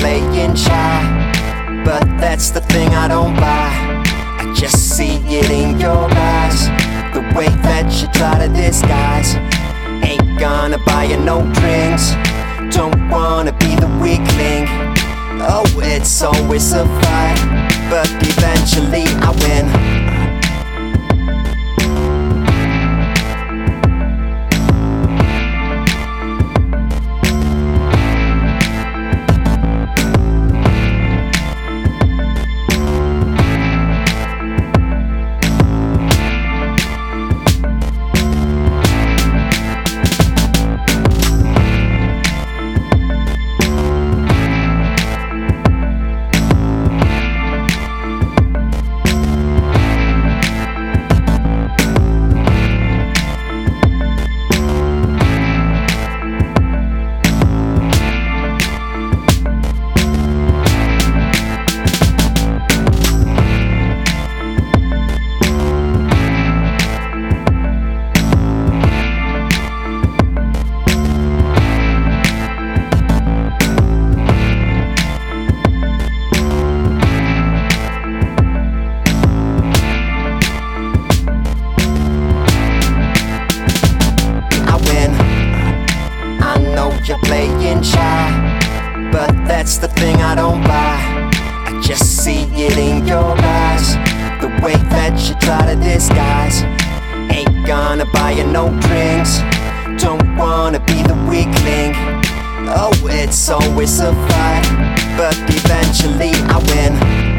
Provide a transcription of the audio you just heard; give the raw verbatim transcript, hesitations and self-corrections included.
playing shy, but that's the thing I don't buy. I just see it in your eyes, the way that you try to disguise. Ain't gonna buy you no drinks, don't wanna be the weakling. Oh, it's always a fight, but eventually I win. You're playing shy, but that's the thing I don't buy. I just see it in your eyes, the way that you try to disguise. Ain't gonna buy you no drinks, don't wanna be the weakling. Oh, it's always a fight, but eventually I win.